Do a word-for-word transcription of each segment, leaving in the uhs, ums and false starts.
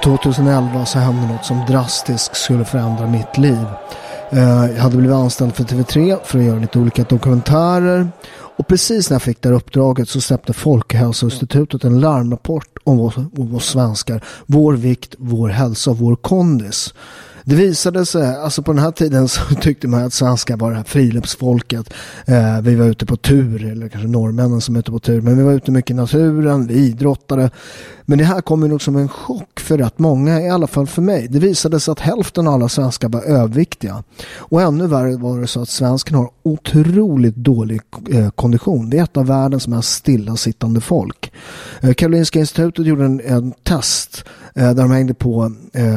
tjugoelva så hände något som drastiskt skulle förändra mitt liv. Jag hade blivit anställd för T V tre för att göra lite olika dokumentärer. Och precis när jag fick det här uppdraget så släppte Folkhälsoinstitutet en larmrapport om oss, om oss svenskar. Vår vikt, vår hälsa och vår kondis. Det visade sig, alltså på den här tiden så tyckte man att svenskar var det här friluftsfolket. Eh, vi var ute på tur, eller kanske norrmännen som är ute på tur. Men vi var ute mycket i naturen, vi idrottade. Men det här kom ju nog som en chock för rätt många, i alla fall för mig. Det visade sig att hälften av alla svenskar var överviktiga. Och ännu värre var det så att svenskarna har otroligt dålig eh, kondition. Det är ett av världens mest stillasittande folk. Eh, Karolinska institutet gjorde en, en test eh, där de hängde på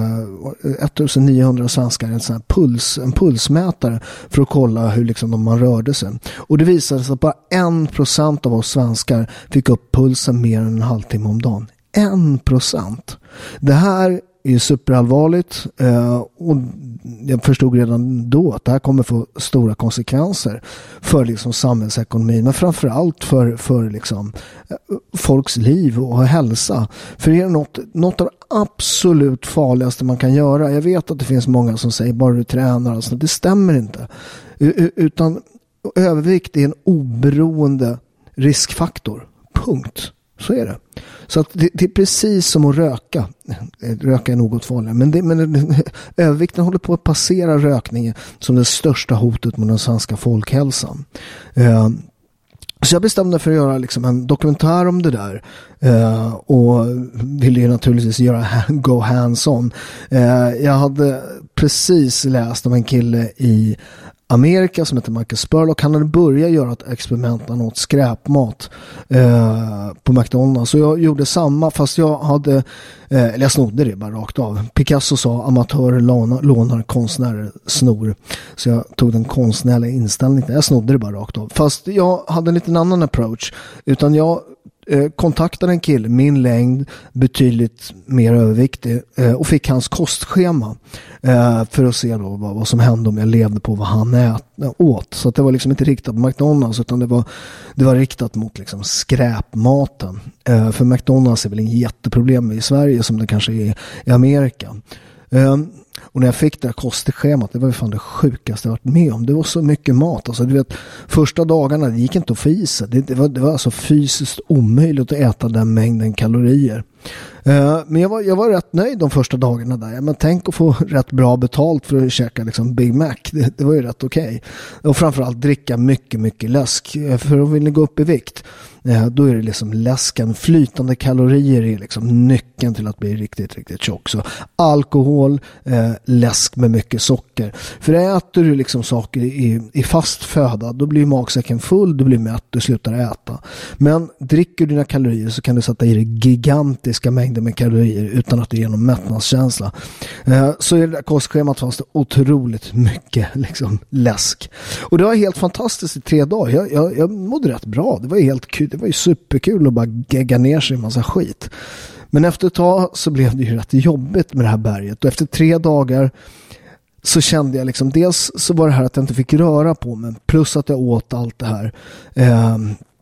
eh, nittonhundra svenskar en, sån här puls, en pulsmätare för att kolla hur liksom de man rörde sig. Och det visade sig att bara en procent av oss svenskar fick upp pulsen mer än en halvtimme om dagen. En procent. Det här är ju superallvarligt eh, och jag förstod redan då att det här kommer få stora konsekvenser för liksom samhällsekonomin, men framförallt för, för liksom folks liv och hälsa. För det är något, något av det absolut farligaste man kan göra. Jag vet att det finns många som säger bara du tränar, alltså det stämmer inte. U- utan övervikt är en oberoende riskfaktor. Punkt. Så är det. Så att det, det är precis som att röka. Röka är något farligare. Men, det, men övervikten håller på att passera rökningen som det största hotet mot den svenska folkhälsan. Uh, så jag bestämde mig för att göra liksom en dokumentär om det där. Uh, och ville ju naturligtvis göra go hands-on. Uh, jag hade precis läst om en kille i Amerika som heter Michael Spurlock. Han hade börjat göra ett experiment med något skräpmat eh, på McDonald's. Så jag gjorde samma, fast jag hade eh, eller jag snodde det bara rakt av. Picasso sa amatörer lånar, lånar konstnärer snor. Så jag tog den konstnärliga inställningen. Jag snodde det bara rakt av. Fast jag hade en liten annan approach. Utan jag eh, kontaktade en kille, min längd, betydligt mer överviktig, eh, och fick hans kostschema. Uh, för att se då vad, vad som hände om jag levde på vad han ät, åt. Så att det var liksom inte riktat på McDonald's, utan det var, det var riktat mot liksom skräpmaten. Uh, för McDonald's är väl en jätteproblem i Sverige som det kanske är i Amerika. Uh, och när jag fick det här kostschemat, det var ju fan det sjukaste jag varit med om. Det var så mycket mat. Alltså, du vet, första dagarna det gick inte att få i sig. Det, det, var, det var alltså fysiskt omöjligt att äta den mängden kalorier. Uh, men jag var, jag var rätt nöjd de första dagarna där. Ja, men tänk att få rätt bra betalt för att käka liksom Big Mac. Det, det var ju rätt okej. Okay. Och framförallt dricka mycket, mycket läsk. För att vilja gå upp i vikt, uh, då är det liksom läsken. Flytande kalorier är liksom nyckeln till att bli riktigt, riktigt tjock. Så alkohol, uh, läsk med mycket socker. För äter du liksom saker i, i fast föda, då blir magsäcken full, du blir mätt, du slutar äta. Men dricker du dina kalorier så kan du sätta i dig gigantiska mängder med kalorier utan att det ger någon mättnadskänsla. Uh, så i det där kostschemat fanns det otroligt mycket liksom läsk. Och det var helt fantastiskt i tre dagar. Jag, jag, jag mådde rätt bra. Det var helt kul. Det var ju superkul att bara gegga ner sig i en massa skit. Men efter ett tag så blev det ju rätt jobbigt med det här berget. Och efter tre dagar så kände jag liksom, dels så var det här att jag inte fick röra på mig, plus att jag åt allt det här. Uh,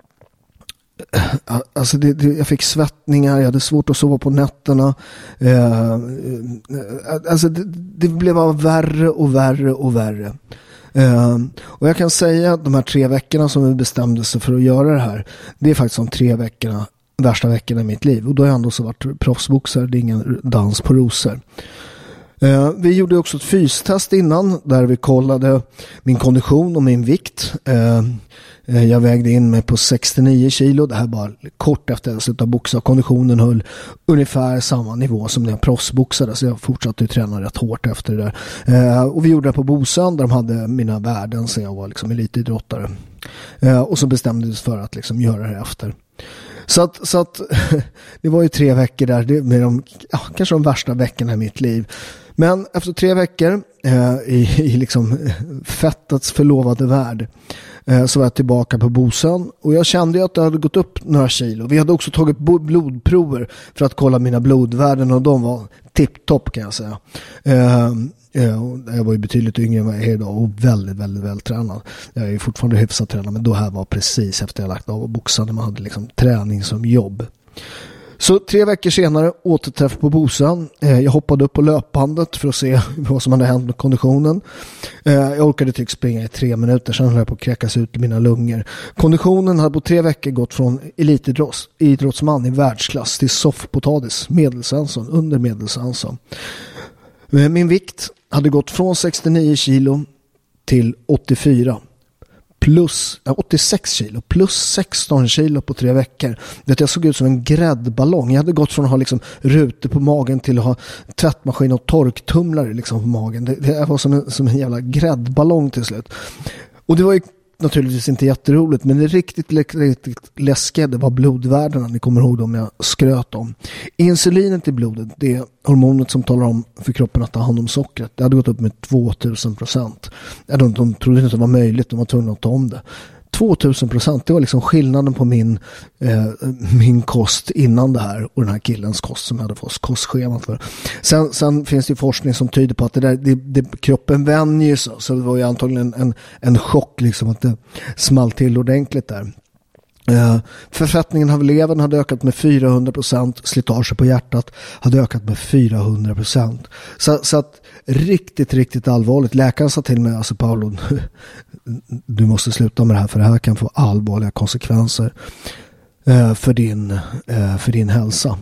Alltså det, det, jag fick svettningar, jag hade svårt att sova på nätterna. Eh, alltså det, det blev bara värre och värre och värre. Eh, och jag kan säga att de här tre veckorna som vi bestämde sig för att göra det här, det är faktiskt de tre veckorna, värsta veckorna i mitt liv. Och då har jag ändå så varit proffsboxare, det är ingen dans på rosor. Eh, vi gjorde också ett fystest innan där vi kollade min kondition och min vikt. Eh, Jag vägde in mig på sextionio kilo. Det här bara kort efter att jag slutade boxa. Konditionen höll ungefär samma nivå som när jag proffsboxade. Så jag fortsatte ju träna rätt hårt efter det där. Eh, och vi gjorde det på Bosön där de hade mina värden så jag var liksom elitidrottare. Eh, och så bestämde vi oss för att liksom göra det efter. Så att, så att det var ju tre veckor där med de, ja, kanske de värsta veckorna i mitt liv. Men efter tre veckor eh, i, i liksom fettets förlovade värld eh, så var jag tillbaka på Bosön. Och jag kände ju att jag hade gått upp några kilo. Vi hade också tagit blodprover för att kolla mina blodvärden och de var tipptopp kan jag säga. Eh, Jag var ju betydligt yngre än vad jag är idag och väldigt, väldigt vältränad. Jag är ju fortfarande hyfsat tränad, men då här var precis efter jag lagt av och boxade. Man hade liksom träning som jobb. Så tre veckor senare återträff på Bosön. Eh, jag hoppade upp på löpbandet för att se vad som hade hänt med konditionen. Eh, jag orkade typ springa i tre minuter, sen höll jag på att kräkas ut i mina lungor. Konditionen hade på tre veckor gått från elitidrottsman i världsklass till soffpotatis, medelsvensson, under medelsvensson. Eh, min vikt hade gått från sextionio kilo till åttiofyra. Plus åttiosex kilo, plus sexton kilo på tre veckor. Det jag såg ut som en gräddballong. Jag hade gått från att ha liksom rutor på magen till att ha tvättmaskin och torktumlare liksom på magen. Det, det var som en, som en jävla gräddballong till slut. Och det var ju naturligtvis inte jätteroligt, men det riktigt, riktigt läskiga, det var blodvärdena. Ni kommer ihåg dem jag skröt om. Insulinet i blodet, det är hormonet som talar om för kroppen att ta hand om sockret. Det hade gått upp med tvåtusen procent. De, de trodde inte det var möjligt, de var tvungna att ta om det. tvåtusen procent, det var liksom skillnaden på min, eh, min kost innan det här och den här killens kost som jag hade fått kostschemat för. Sen, sen finns det ju forskning som tyder på att det där, det, det, kroppen vänjer sig, så det var ju antagligen en, en chock liksom att det small till ordentligt där. Uh, förfettningen av levern hade ökat med fyrahundra procent, slitage på hjärtat hade ökat med fyrahundra procent. Så, så att riktigt, riktigt allvarligt. Läkaren sa till mig, alltså Paolo, du måste sluta med det här för det här kan få allvarliga konsekvenser uh, för, din, uh, för din hälsa.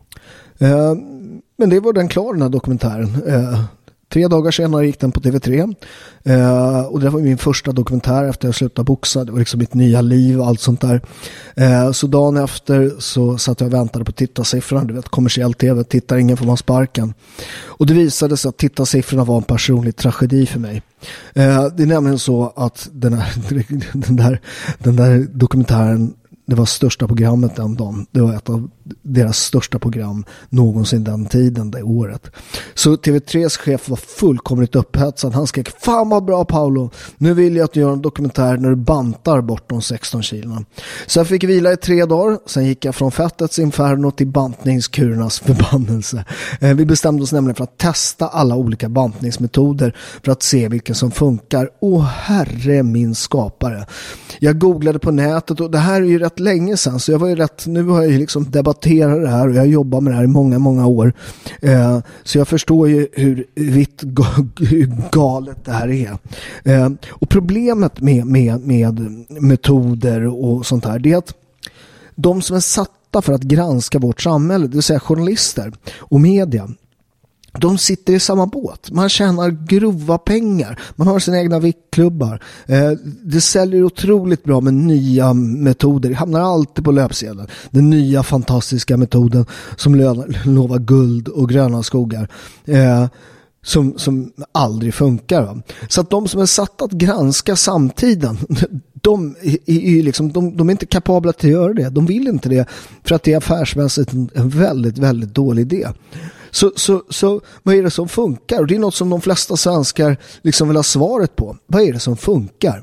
Uh, men det var den klar, den här dokumentären. Uh, Tre dagar senare gick den på T V tre. Uh, och det var min första dokumentär efter jag slutade boxa. Det var liksom mitt nya liv och allt sånt där. Uh, så dagen efter så satt jag och väntade på tittarsiffrorna. Du vet, kommersiell tv, tittar ingen får man sparken. Och det visade sig att tittarsiffrorna var en personlig tragedi för mig. Uh, det är nämligen så att den, här, den, där, den där dokumentären, det var största programmet den dagen. Det var ett av deras största program någonsin den tiden, det året. Så T V tres chef var fullkomligt upphetsad. Han skrek, fan vad bra Paolo. Nu vill jag att du gör en dokumentär när du bantar bort de sexton kilona. Så jag fick vila i tre dagar. Sen gick jag från fettets inferno till bantningskurernas förbannelse. Eh, vi bestämde oss nämligen för att testa alla olika bantningsmetoder för att se vilken som funkar. Åh herre min skapare. Jag googlade på nätet och det här är ju rätt länge sedan, så jag var ju rätt, nu har jag ju liksom debatterat det här och jag har jobbat med det här i många, många år. Eh, så jag förstår ju hur vitt hur galet det här är. Eh, och problemet med, med, med metoder och sånt här, det är att de som är satta för att granska vårt samhälle, det vill säga journalister och media, de sitter i samma båt. Man tjänar grova pengar. Man har sina egna viktklubbar. Eh, det säljer otroligt bra med nya metoder. Det hamnar alltid på löpsedeln. Den nya fantastiska metoden som lovar guld och gröna skogar. Eh, som, som aldrig funkar. Va? Så att de som är satt att granska samtiden, de är, är, liksom, de, de är inte kapabla till att göra det. De vill inte det för att det är affärsmässigt en väldigt, väldigt dålig idé. Så, så, så vad är det som funkar? Och det är något som de flesta svenskar liksom vill ha svaret på. Vad är det som funkar?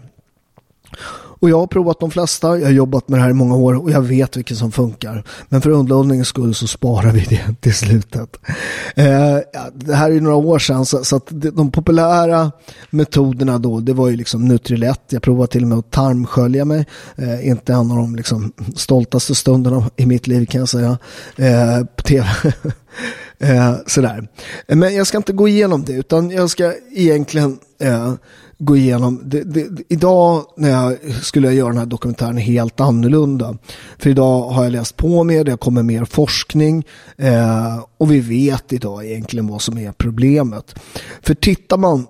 Och jag har provat de flesta, jag har jobbat med det här i många år och jag vet vilket som funkar. Men för underhållningens skull så sparar vi det till slutet. Eh, ja, det här är några år sedan så, så att de populära metoderna då, det var ju liksom Nutrilett. Jag provade till och med att tarmskölja mig. Eh, inte en av de liksom stoltaste stunderna i mitt liv kan jag säga. Eh, på tv. Eh, sådär. Men jag ska inte gå igenom det utan jag ska egentligen eh, gå igenom det, det, det, idag när jag skulle jag göra den här dokumentären helt annorlunda. För idag har jag läst på med det, det kommer mer forskning eh, och vi vet idag egentligen vad som är problemet. För tittar man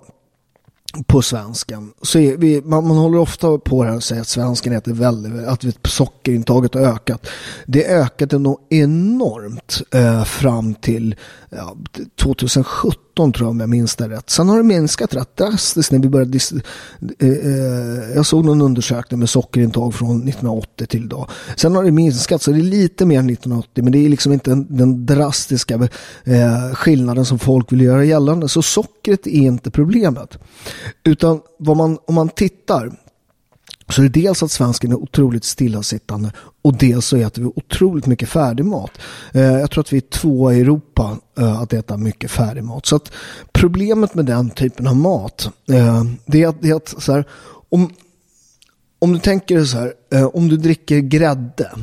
på svenskan så är vi, man, man håller ofta på det och säger att svenskan äter väldigt, att sockerintaget har ökat. Det ökade nog enormt eh, fram till ja, tjugohundrasjutton tror jag om jag minns det rätt. Sen har det minskat rätt drastiskt när vi började dis- eh, eh, jag såg någon undersökning med sockerintag från nittonhundraåttio till idag. Sen har det minskat så det är lite mer än nittonhundraåttio men det är liksom inte en, den drastiska eh, skillnaden som folk vill göra gällande. Så sockret är inte problemet. Utan vad man, om man tittar så är det dels att svensken är otroligt stillasittande och dels så äter vi otroligt mycket färdigmat. Eh, jag tror att vi är två i Europa eh, att äta mycket färdigmat. Så att problemet med den typen av mat eh, det är att, det är att så här, om, om du tänker så här, eh, om du dricker grädde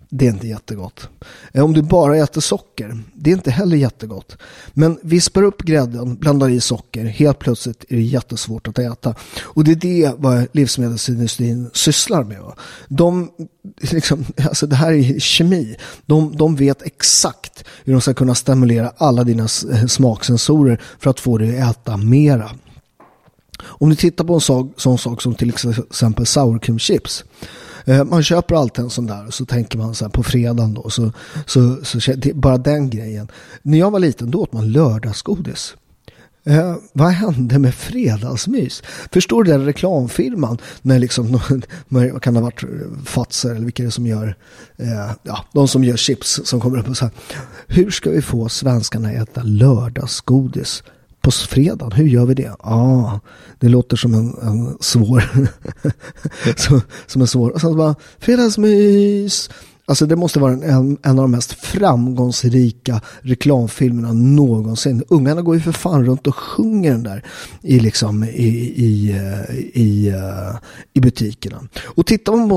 det är inte jättegott. Om du bara äter socker, det är inte heller jättegott. Men vispar upp grädden, blandar i socker, helt plötsligt är det jättesvårt att äta. Och det är det vad livsmedelsindustrin sysslar med. Va? De, liksom, alltså det här är kemi. De, de vet exakt hur de ska kunna stimulera alla dina smaksensorer för att få dig att äta mera. Om du tittar på en sak, sån sak som till exempel sour cream chips. Man köper alltid en sån där och så tänker man så här på fredagen då. Så, så, så, bara den grejen. När jag var liten då åt man lördagsgodis. Eh, vad hände med fredagsmys? Förstår du den reklamfilmen när liksom vad kan det ha varit Fatser eller vilka är det som gör eh, ja, de som gör chips som kommer upp och så här. Hur ska vi få svenskarna att äta lördagsgodis på fredagen? Hur gör vi det? Ja, ah, det låter som en, en svår som, som en svår och sen bara fredagsmys. Alltså det måste vara en, en av de mest framgångsrika reklamfilmerna någonsin. Ungarna går ju för fan runt och sjunger den där i, liksom, i, i, i, i, i butikerna. Och tittar man på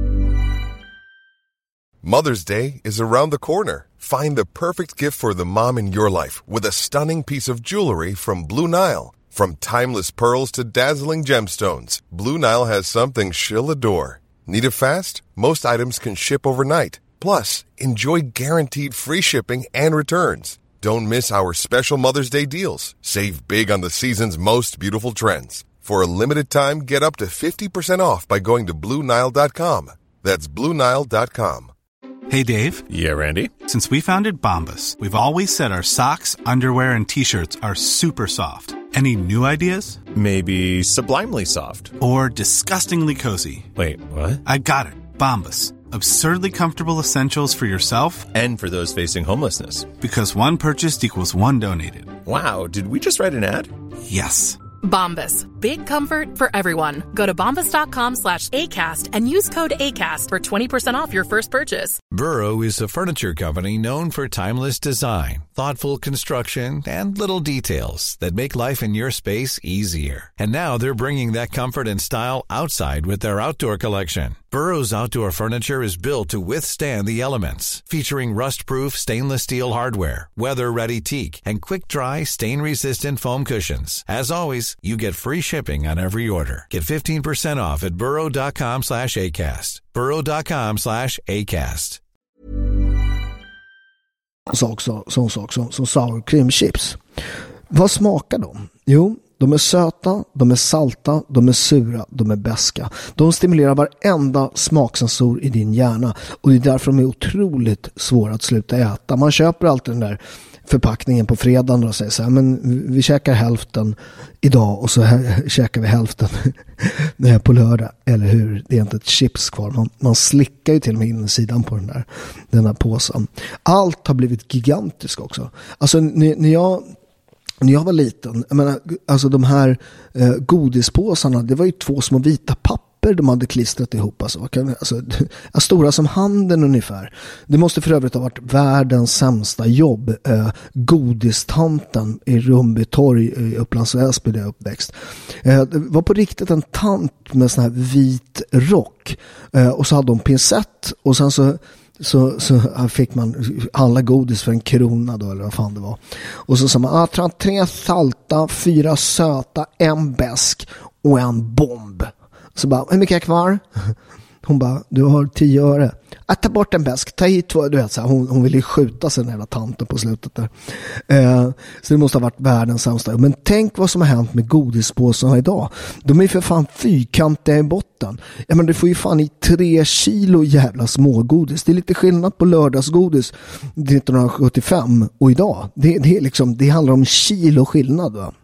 Mother's Day is around the corner. Find the perfect gift for the mom in your life with a stunning piece of jewelry from Blue Nile. From timeless pearls to dazzling gemstones, Blue Nile has something she'll adore. Need it fast? Most items can ship overnight. Plus, enjoy guaranteed free shipping and returns. Don't miss our special Mother's Day deals. Save big on the season's most beautiful trends. For a limited time, get up to fifty percent off by going to Blue Nile dot com. That's Blue Nile dot com. Hey, Dave. Yeah, Randy. Since we founded Bombas, we've always said our socks, underwear, and T-shirts are super soft. Any new ideas? Maybe sublimely soft. Or disgustingly cozy. Wait, what? I got it. Bombas. Absurdly comfortable essentials for yourself and for those facing homelessness. Because one purchased equals one donated. Wow, did we just write an ad? Yes. Bombas. Big comfort for everyone. Go to bombas.com slash ACAST and use code ACAST for twenty percent off your first purchase. Burrow is a furniture company known for timeless design, thoughtful construction, and little details that make life in your space easier. And now they're bringing that comfort and style outside with their outdoor collection. Burrow's outdoor furniture is built to withstand the elements, featuring rust-proof stainless steel hardware, weather-ready teak, and quick-dry, stain-resistant foam cushions. As always, you get free shipping on every order. Get fifteen percent off at burrow.com slash ACAST. burrow.com slash ACAST. Sån sak, sån sak som, som sour cream chips. Vad smakar de? Jo, de är söta, de är salta, de är sura, de är beska. De stimulerar varenda smaksensor i din hjärna. Och det är därför de är otroligt svåra att sluta äta. Man köper alltid den där förpackningen på fredagen och säger så här, men vi käkar hälften idag och så här, käkar vi hälften på lördag, eller hur? Det är inte ett chips kvar. Man, man slickar ju till och med insidan på den där, den där påsen. Allt har blivit gigantiskt också. Alltså när, när jag När jag var liten, jag menar, alltså de här eh, godispåsarna, det var ju två små vita papper de hade klistrat ihop. Alltså, alltså, stora som handen ungefär. Det måste för övrigt ha varit världens sämsta jobb. Eh, godistanten i Rumbytorg i Upplands Väsby där jag uppväxt. Eh, det var på riktigt en tant med sån här vit rock. Eh, och så hade de pincett och sen så Så, så fick man alla godis för en krona då, eller vad fan det var. Och så sa man, ah, tre salta, fyra söta, en besk och en bomb. Så bara, hur mycket är kvar? Hon bara, du har tio öre. Att ta bort en besk, ta hit två. Du vet, så här, hon, hon ville ju skjuta sig den jävla tanten på slutet där. Eh, så det måste ha varit världens sämsta. Men tänk vad som har hänt med godispåsarna idag. De är för fan fyrkantiga i botten. Ja, men du får ju fan i tre kilo jävla smågodis. Det är lite skillnad på lördagsgodis nittonhundrasjuttiofem och idag. Det, det, är liksom, det handlar om kilo skillnad, va?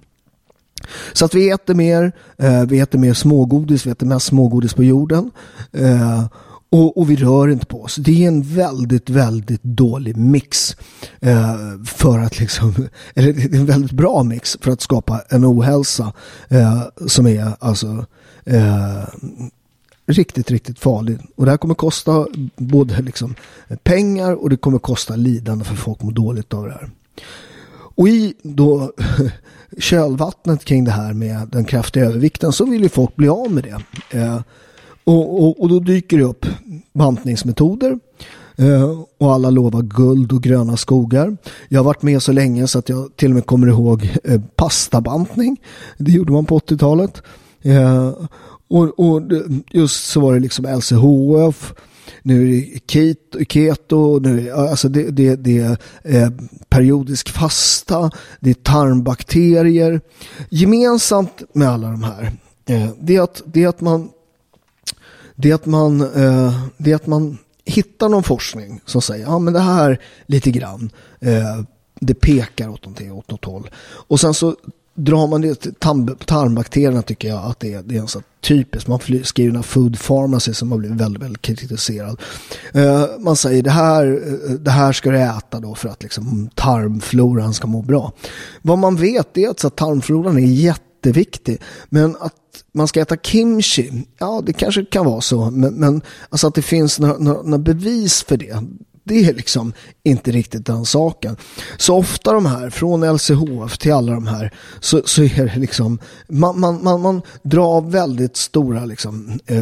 Så att vi äter mer, eh, vi äter mer smågodis, vi äter mest smågodis på jorden eh, och, och vi rör inte på oss. Det är en väldigt, väldigt dålig mix eh, för att liksom, eller det är en väldigt bra mix för att skapa en ohälsa eh, som är alltså eh, riktigt, riktigt farlig. Och det här kommer kosta både liksom pengar och det kommer kosta lidande för folk mår dåligt av det här. Och i då kölvattnet kring det här med den kraftiga övervikten så vill ju folk bli av med det. Eh, och, och, och då dyker det upp bantningsmetoder. Eh, och alla lovar guld och gröna skogar. Jag har varit med så länge så att jag till och med kommer ihåg eh, pastabantning. Det gjorde man på åttiotalet. Eh, och, och just så var det liksom L C H F. Nu är det keto, nu är det, alltså det, det, det är eh, periodisk fasta, det är tarmbakterier. Gemensamt med alla de här, eh, det är att, det är att man det är att man eh, det är att man hittar någon forskning som säger, ja men det här lite grann eh, det pekar åt någonting, åt något håll. Och sen så drar man det till tarm- tarmbakterierna, tycker jag att det är, det är en så typiskt. Man skriver en food pharmacy som har blivit väldigt, väldigt kritiserad. Uh, man säger det här, det här ska du äta då för att liksom tarmfloran ska må bra. Vad man vet är att, så att tarmfloran är jätteviktig, men att man ska äta kimchi, ja det kanske kan vara så, men, men alltså att det finns några, några, några bevis för det, det är liksom inte riktigt den saken. Så ofta de här, från L C H F till alla de här, så, så är det liksom, man, man, man, man drar väldigt stora liksom, eh,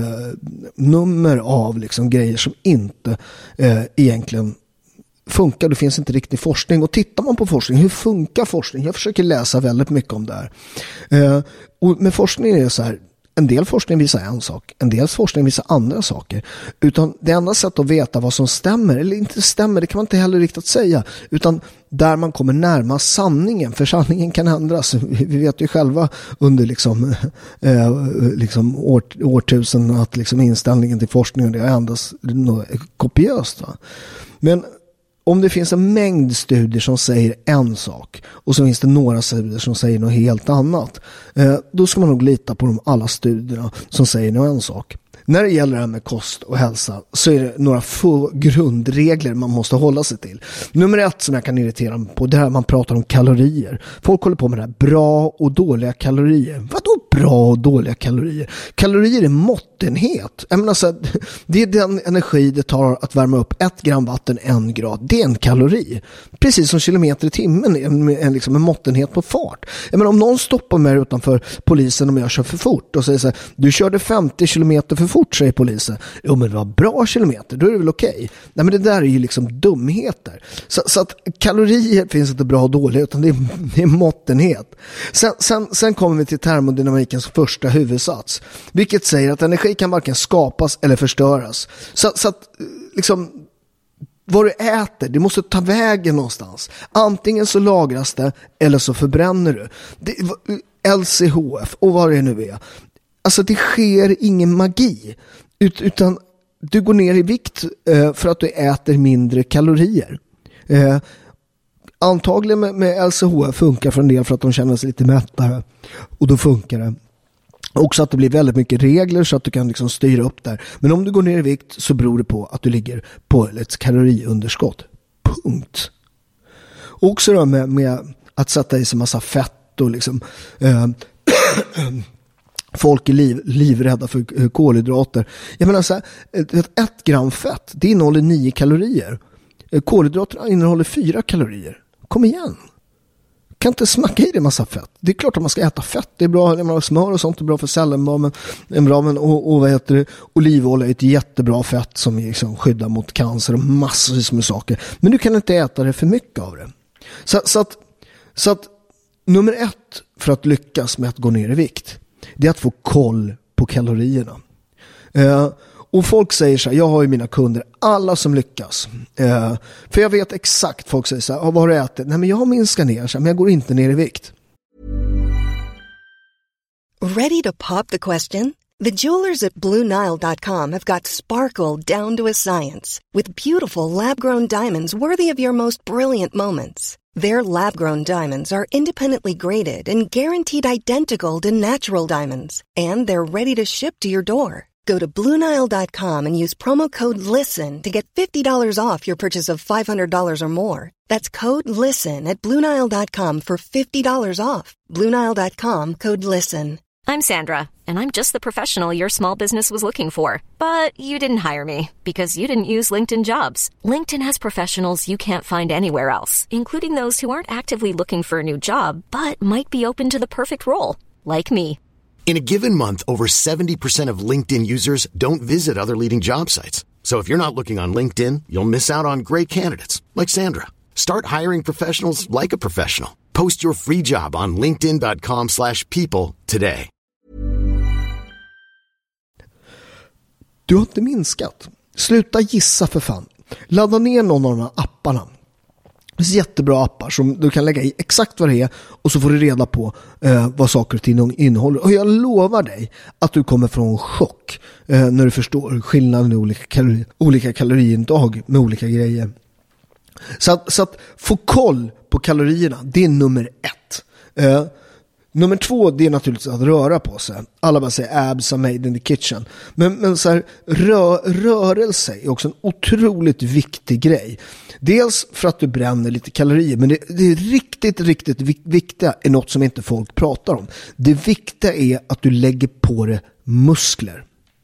nummer av liksom, grejer som inte eh, egentligen funkar. Det finns inte riktig forskning. Och tittar man på forskning, hur funkar forskning? Jag försöker läsa väldigt mycket om det här. Eh, och med forskning är det så här, en del forskning visar en sak, en del forskning visar andra saker. Utan det enda sättet att veta vad som stämmer eller inte stämmer, det kan man inte heller riktigt säga. Utan där man kommer närma sanningen, för sanningen kan ändras. Vi vet ju själva under liksom, eh, liksom år, årtusen att liksom inställningen till forskningen det har ändrats kopiöst. Va? Men om det finns en mängd studier som säger en sak och så finns det några studier som säger något helt annat, eh, då ska man nog lita på de alla studierna som säger något en sak. När det gäller det här med kost och hälsa så är det några få grundregler man måste hålla sig till. Nummer ett som jag kan irritera mig på, det här man pratar om kalorier. Folk håller på med det här, bra och dåliga kalorier. Vadå bra och dåliga kalorier? Kalorier är måttenhet. Jag menar så här, det är den energi det tar att värma upp ett gram vatten en grad. Det är en kalori. Precis som kilometer i timmen är en, en, liksom en måttenhet på fart. Jag menar, om någon stoppar mig utanför polisen om jag kör för fort och säger så här, du körde femtio kilometer för fort, säger polisen. Jo, men det var bra kilometer, då är det väl okej. Okay. Nej, men det där är ju liksom dumheter. Så, så att kalorier finns inte bra och dåliga, utan det är, det är måttenhet. Sen, sen, sen kommer vi till termodynamikens första huvudsats, vilket säger att energi kan varken skapas eller förstöras. Så, så att liksom vad du äter, det måste ta vägen någonstans. Antingen så lagras det eller så förbränner du. Det, L C H F och vad det nu är. Alltså det sker ingen magi, ut, utan du går ner i vikt eh, för att du äter mindre kalorier. Eh, antagligen med, med L C H F funkar för en del för att de känner sig lite mättare, och då funkar det. Också att det blir väldigt mycket regler så att du kan liksom styra upp där. Men om du går ner i vikt så beror det på att du ligger på ett kaloriunderskott. Punkt. Och också då med, med att sätta i sig massa fett och liksom... Eh, folk är liv, livrädda för kolhydrater. Jag menar så här, ett, ett gram fett, det innehåller nio kalorier. Kolhydrater innehåller fyra kalorier. Kom igen. Kan inte smacka i det massa fett. Det är klart att man ska äta fett. Det är bra, jag menar, smör och sånt är bra för cellen. Men, en bra, men, och, och vad heter det? Olivolja är ett jättebra fett som liksom skyddar mot cancer och massor med saker. Men du kan inte äta det för mycket av det. Så, så, att, så att nummer ett för att lyckas med att gå ner i vikt, det är att få koll på kalorierna. Eh, och folk säger så här, jag har ju mina kunder, alla som lyckas. Eh, för jag vet exakt, folk säger så här, vad har du ätit? Nej, men jag har minskat ner, så här, men jag går inte ner i vikt. Ready to pop the question? The jewelers at Blue Nile dot com have got sparkle down to a science with beautiful lab-grown diamonds worthy of your most brilliant moments. Their lab-grown diamonds are independently graded and guaranteed identical to natural diamonds. And they're ready to ship to your door. Go to Blue Nile dot com and use promo code LISTEN to get fifty dollars off your purchase of five hundred dollars or more. That's code LISTEN at Blue Nile dot com for fifty dollars off. Blue Nile dot com, code LISTEN. I'm Sandra, and I'm just the professional your small business was looking for. But you didn't hire me because you didn't use LinkedIn Jobs. LinkedIn has professionals you can't find anywhere else, including those who aren't actively looking for a new job, but might be open to the perfect role, like me. In a given month, over seventy percent of LinkedIn users don't visit other leading job sites. So if you're not looking on LinkedIn, you'll miss out on great candidates like Sandra. Start hiring professionals like a professional. Post your free job on linkedin dot com slash people today. Du har inte minskat. Sluta gissa för fan. Ladda ner någon av de här apparna. Det är jättebra appar som du kan lägga i exakt vad det är och så får du reda på eh, vad saker och ting innehåller. Och jag lovar dig att du kommer från en chock eh, när du förstår skillnaden i olika, kalori, olika kaloriintag med olika grejer. Så att, så att få koll på kalorierna, det är nummer ett. Eh, nummer två, det är naturligtvis att röra på sig. Alla bara säger abs are made in the kitchen. Men, men så här, rö, rörelse är också en otroligt viktig grej. Dels för att du bränner lite kalorier, men det, det är riktigt, riktigt viktiga är något som inte folk pratar om. Det viktiga är att du lägger på det muskler.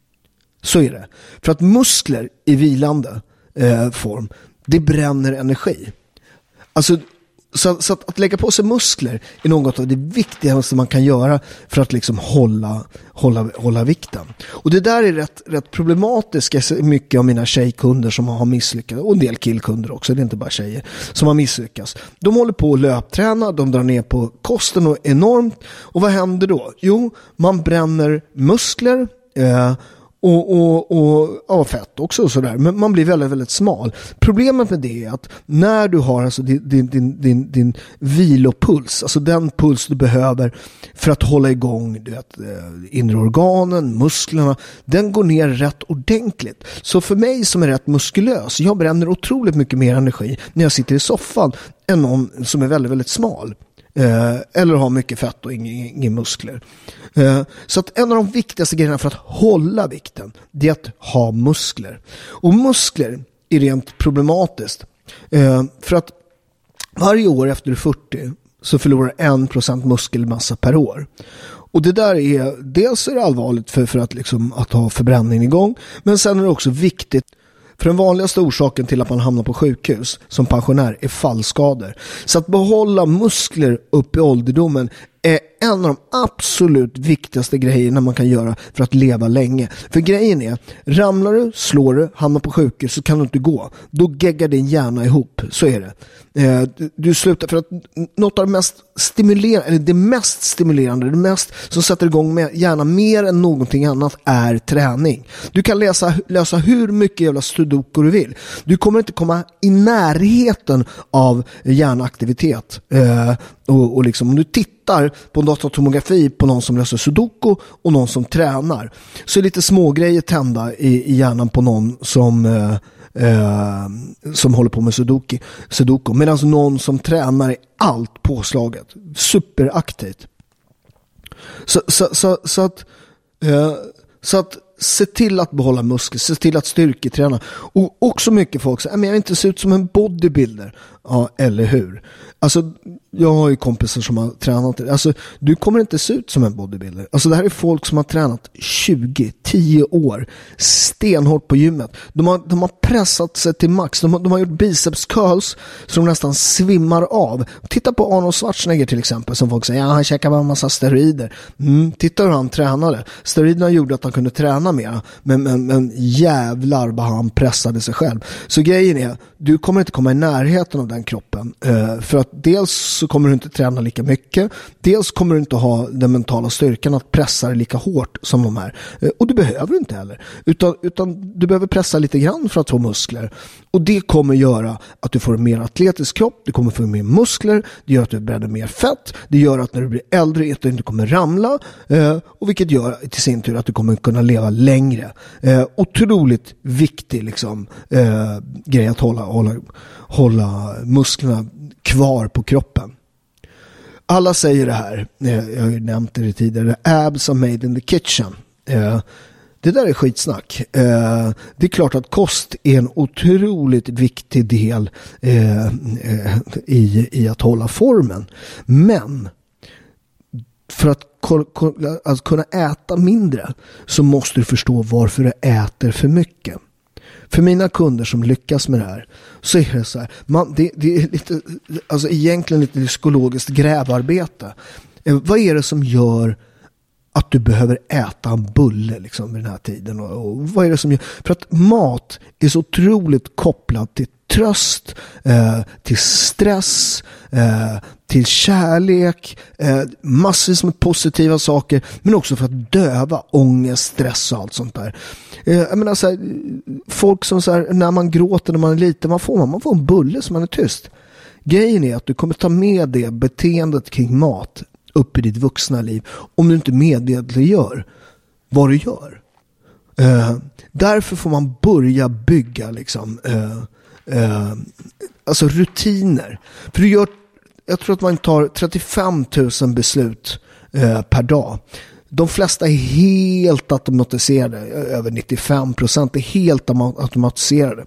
Så är det. För att muskler i vilande eh, form, det bränner energi. Alltså, så, så att, att lägga på sig muskler är något av det viktigaste man kan göra för att liksom hålla, hålla, hålla vikten. Och det där är rätt, rätt problematiskt. Jag ser mycket av mina tjejkunder som har misslyckats, och en del killkunder också, det är inte bara tjejer som har misslyckats. De håller på att löpträna, de drar ner på kosten och enormt. Och vad händer då? Jo, man bränner muskler eh, Och, och, och ja, fett också och sådär. Men man blir väldigt, väldigt smal. Problemet med det är att när du har alltså din, din, din, din, din vilopuls, alltså den puls du behöver för att hålla igång du vet, inre organen, musklerna, den går ner rätt ordentligt. Så för mig som är rätt muskulös, jag bränner otroligt mycket mer energi när jag sitter i soffan än någon som är väldigt, väldigt smal. Eh, eller har mycket fett och inga, inga muskler. Eh, så att en av de viktigaste grejerna för att hålla vikten, det är att ha muskler. Och muskler är rent problematiskt. Eh, för att varje år efter du är fyrtio så förlorar en procent muskelmassa per år. Och det där är, dels är det allvarligt för, för att, liksom, att ha förbränning igång, men sen är det också viktigt. För den vanligaste orsaken till att man hamnar på sjukhus som pensionär är fallskador. Så att behålla muskler upp i ålderdomen är en av de absolut viktigaste grejerna man kan göra för att leva länge. För grejen är, ramlar du, slår du, hamnar på sjukhus så kan du inte gå. Då geggar din hjärna ihop, så är det. Eh, du, du slutar, för att något av det mest stimulerande, eller det mest stimulerande, det mest som sätter igång med hjärnan mer än någonting annat är träning. Du kan läsa, läsa hur mycket jävla sudoku du vill. Du kommer inte komma i närheten av hjärnaktivitet. Eh, och, och liksom, om du tittar på en datortomografi på någon som löser sudoku och någon som tränar, så är lite små grejer tända i, i hjärnan på någon som eh, eh, som håller på med sudoku, sudoku. Medan någon som tränar är allt påslaget, superaktivt. Så, så, så, så att eh, så att se till att behålla muskler, se till att styrketräna. Och också mycket folk säger, men jag vill inte se ut som en bodybuilder. Ja, eller hur? Alltså, jag har ju kompisar som har tränat. Alltså, du kommer inte se ut som en bodybuilder. Alltså, det här är folk som har tränat tjugo, tio år. Stenhårt på gymmet. De har, de har pressat sig till max. De har, de har gjort biceps curls så de nästan svimmar av. Titta på Arnold Schwarzenegger till exempel, som folk säger, ja, han käkar bara en massa steroider. Mm, titta hur han tränade. Steroiderna gjorde att han kunde träna mer. Men, men, men jävlar vad han pressade sig själv. Så grejen är, du kommer inte komma i närheten av den kroppen. Uh, för att dels så kommer du inte träna lika mycket. Dels kommer du inte ha den mentala styrkan att pressa dig lika hårt som de här. Uh, och du behöver inte heller. Utan, utan du behöver pressa lite grann för att få muskler. Och det kommer göra att du får en mer atletisk kropp. Du kommer få mer muskler. Det gör att du bränner mer fett. Det gör att när du blir äldre att du inte kommer ramla. Uh, och vilket gör till sin tur att du kommer kunna leva längre. Uh, otroligt viktig liksom, uh, grej att hålla, hålla, hålla musklerna kvar på kroppen. Alla säger det här, jag har ju nämnt det tidigare, abs are made in the kitchen. Det där är skitsnack. Det är klart att kost är en otroligt viktig del i, i att hålla formen. Men för att, att kunna äta mindre så måste du förstå varför du äter för mycket. För mina kunder som lyckas med det här så är det så här, man, det, det är lite, alltså egentligen lite psykologiskt grävarbete. Eh, vad är det som gör att du behöver äta en bulle liksom vid den här tiden. Och, och vad är det som gör? För att mat är så otroligt kopplad till tröst, eh, till stress, eh, till kärlek, eh, massvis med positiva saker, men också för att döva ångest, stress och allt sånt där. Eh, jag menar så här, folk som så här, när man gråter när man är liten, vad får man? Man får en bulle så man är tyst. Grejen är att du kommer ta med det beteendet kring mat upp i ditt vuxna liv om du inte medvetliggör vad du gör. Eh, därför får man börja bygga liksom eh, eh, alltså rutiner. För du gör, jag tror att man tar trettiofem tusen beslut eh, per dag. De flesta är helt automatiserade, över nittiofem procent är helt automatiserade.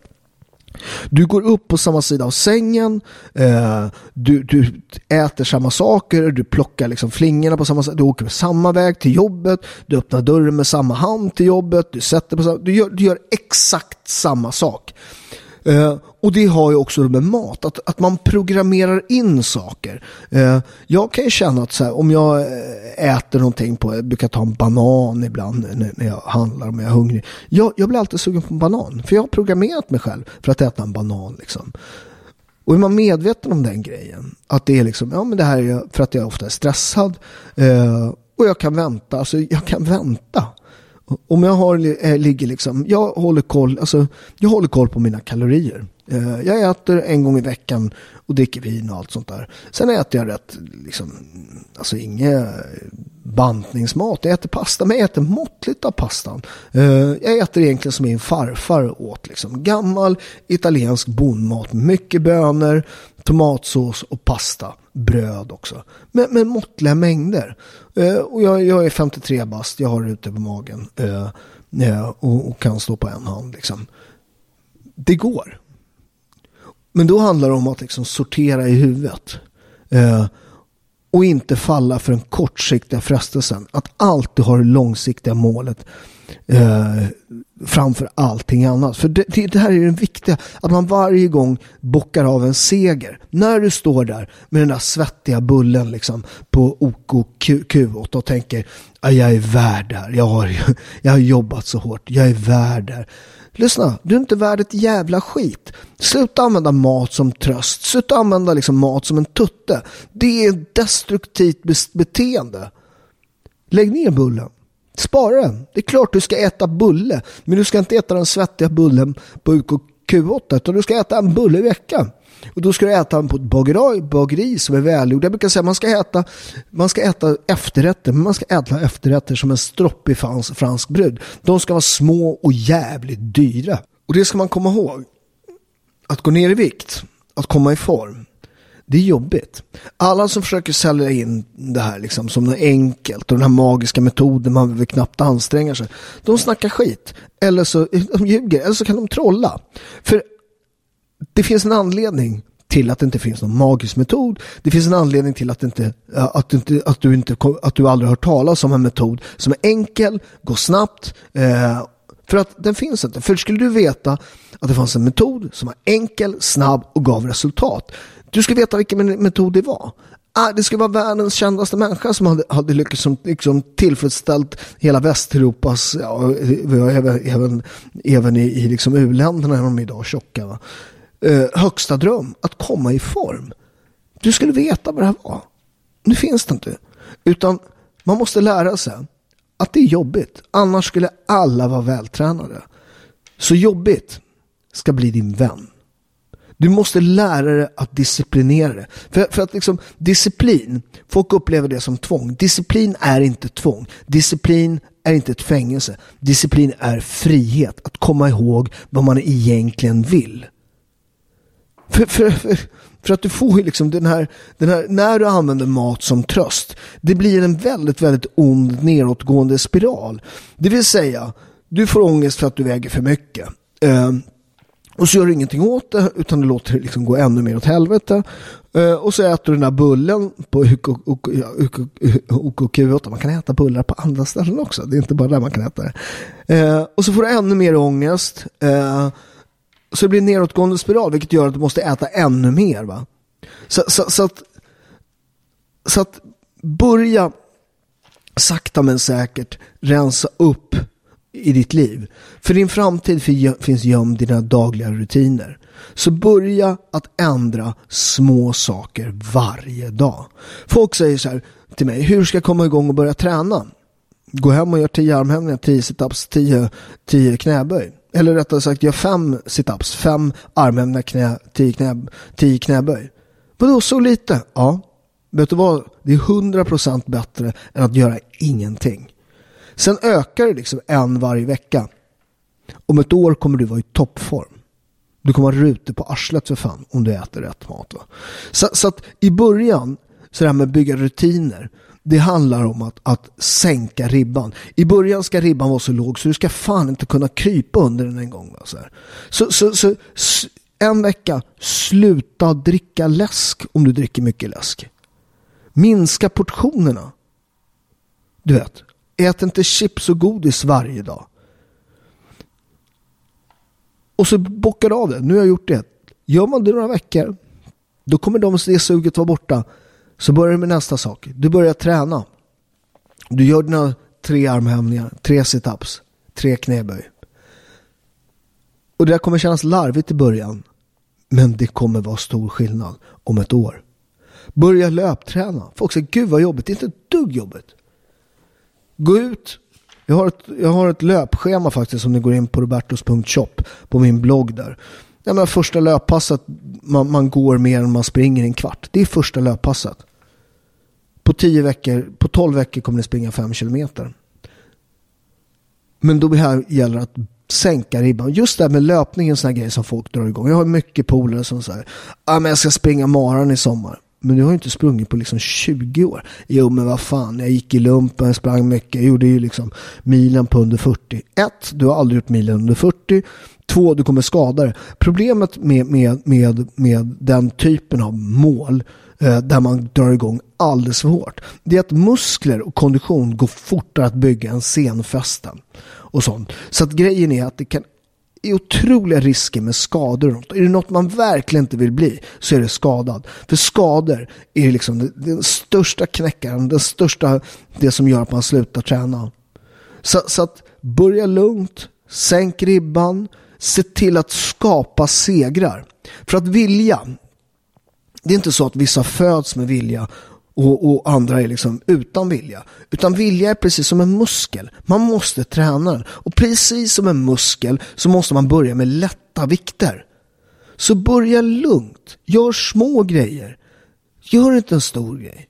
Du går upp på samma sida av sängen, eh, du, du äter samma saker, du plockar liksom flingorna på samma sätt, du åker samma väg till jobbet, du öppnar dörren med samma hand till jobbet, du sätter på samma, du gör, du gör exakt samma sak. Eh, och det har ju också med mat, att, att man programmerar in saker. Eh, jag kan ju känna att så här, om jag äter någonting på, jag brukar ta en banan ibland när, när jag handlar om jag är hungrig. Jag, jag blir alltid sugen på en banan, för jag har programmerat mig själv för att äta en banan liksom. Och är man medveten om den grejen, att det är liksom, ja men det här är för att jag ofta är stressad eh, och jag kan vänta, alltså jag kan vänta. Om jag har, ligger liksom, jag håller koll, alltså jag håller koll på mina kalorier. Eh, jag äter en gång i veckan och dricker vin och allt sånt där. Sen äter jag rätt, liksom, alltså inget bantningsmat. Jag äter pasta, men jag äter måttligt av pastan. Eh, jag äter egentligen som min farfar åt, liksom. Gammal italiensk bondmat, mycket bönor, tomatsås och pasta, bröd också. Men, men måttliga mängder. Eh, och jag, jag är femtiotre bast, jag har det ute på magen eh, eh, och, och kan stå på en hand liksom. Det går. Men då handlar det om att liksom sortera i huvudet. Eh, och inte falla för den kortsiktiga frestelsen. Att alltid ha det långsiktiga målet eh, framför allting annat. För det, det, det här är den viktiga. Att man varje gång bockar av en seger. När du står där med den där svettiga bullen liksom, på O K Q åtta och tänker jag är värd där. Jag har, jag har jobbat så hårt. Jag är värd där. Lyssna, du är inte värd ett jävla skit. Sluta använda mat som tröst. Sluta använda liksom mat som en tutte. Det är ett destruktivt beteende. Lägg ner bullen. Spara den. Det är klart du ska äta bulle. Men du ska inte äta den svettiga bullen på O K Q åtta. Utan du ska äta en bulle i veckan. Och då ska du äta den på ett bageri, bageri som är välgjord. Jag brukar säga att man ska äta, man ska äta efterrätter. Men man ska äta efterrätter som en stroppig fransk, fransk bröd. De ska vara små och jävligt dyra. Och det ska man komma ihåg. Att gå ner i vikt. Att komma i form. Det är jobbigt. Alla som försöker sälja in det här liksom, som något enkelt och den här magiska metoden man vill knappt anstränga sig. De snackar skit. Eller så de ljuger. Eller så kan de trolla. För det finns en anledning till att det inte finns någon magisk metod. Det finns en anledning till att, inte, att, inte, att, du, inte, att du aldrig hört talas om en metod som är enkel, går snabbt. Eh, för att den finns inte. För skulle du veta att det fanns en metod som var enkel, snabb och gav resultat. Du ska veta vilken metod det var. Ah, det ska vara världens kändaste människa som hade, hade lyckats som, liksom, tillfredsställt hela Västeuropas, ja, även, även, även i, i liksom u-länderna är de idag tjocka, va? Eh, högsta dröm, att komma i form. Du skulle veta vad det här var. Nu finns det inte. Utan man måste lära sig att det är jobbigt. Annars skulle alla vara vältränade. Så jobbigt ska bli din vän. Du måste lära dig att disciplinera det. För, för att liksom, disciplin, folk upplever det som tvång. Disciplin är inte tvång. Disciplin är inte ett fängelse. Disciplin är frihet. Att komma ihåg vad man egentligen vill. För, för, för, för att du får liksom den här, den här, när du använder mat som tröst, det blir en väldigt, väldigt ond nedåtgående spiral. Det vill säga, du får ångest för att du väger för mycket. Uh, och så gör du ingenting åt det, utan du låter det liksom gå ännu mer åt helvete. Uh, och så äter du den här bullen på O K Q åtta. Man kan äta bullar på andra ställen också. Det är inte bara där man kan äta det. Uh, och så får du ännu mer ångest. Uh, Så det blir en nedåtgående spiral, vilket gör att du måste äta ännu mer, va? Så, så, så, att, så att börja sakta men säkert rensa upp i ditt liv. För din framtid finns gömd dina dagliga rutiner. Så börja att ändra små saker varje dag. Folk säger så här till mig: hur ska jag komma igång och börja träna? Gå hem och gör tio armhävningar, tio situps, tio, tio knäböj. Eller rättare sagt, gör fem situps, fem armhävningar, knä, tio, knä, tio knäböj. Vadå så lite? Ja. Vet du vad? Det är hundra procent bättre än att göra ingenting. Sen ökar det liksom en varje vecka. Om ett år kommer du vara i toppform. Du kommer ha rutor på arslet för fan om du äter rätt mat. Va? Så, så att i början, så det här med att bygga rutiner, det handlar om att, att sänka ribban. I början ska ribban vara så låg så du ska fan inte kunna krypa under den en gång. Va? Så, här. Så, så, så, så en vecka, sluta dricka läsk om du dricker mycket läsk. Minska portionerna. Du vet, ät inte chips och godis varje dag. Och så bockar du av det. Nu har jag gjort det. Gör man det några veckor, då kommer de det suget vara borta. Så börjar du med nästa sak. Du börjar träna. Du gör dina tre armhävningar, tre situps, tre knäböj. Och det där kommer kännas larvigt i början. Men det kommer vara stor skillnad om ett år. Börja löpträna. Folk säger, gud vad jobbigt. Det är inte ett dugg jobbigt. Gå ut. Jag har ett, jag har ett löpschema faktiskt, om ni går in på robertos punkt shop på min blogg där. Ja, men första löppasset, man, man går mer än man springer en kvart. Det är första löppasset. På tio veckor, på tolv veckor kommer ni springa fem kilometer. Men då här gäller att sänka ribban. Just det här med löpning är en sån här grej som folk drar igång. Jag har mycket polare som säger, ah, men jag ska springa maran i sommar. Men du har ju inte sprungit på liksom tjugo år. Jo, men vad fan, jag gick i lumpen, sprang mycket. Jag gjorde ju liksom milen på under fyrtio. Ett, du har aldrig gjort milen under fyrtio. Två, du kommer skada dig. Problemet med, med, med, med den typen av mål eh, där man drar igång alldeles för hårt, det är att muskler och kondition går fortare att bygga än senfästen och sånt. Så att grejen är att det kan är otroliga risker med skador. Är det något man verkligen inte vill bli, så är det skadad. För skador är liksom den största knäckaren, den största, det som gör att man slutar träna. Så, så att börja lugnt, sänk ribban, se till att skapa segrar. För att vilja, det är inte så att vissa föds med vilja och, och andra är liksom utan vilja. Utan vilja är precis som en muskel. Man måste träna den. Och precis som en muskel så måste man börja med lätta vikter. Så börja lugnt. Gör små grejer. Gör inte en stor grej.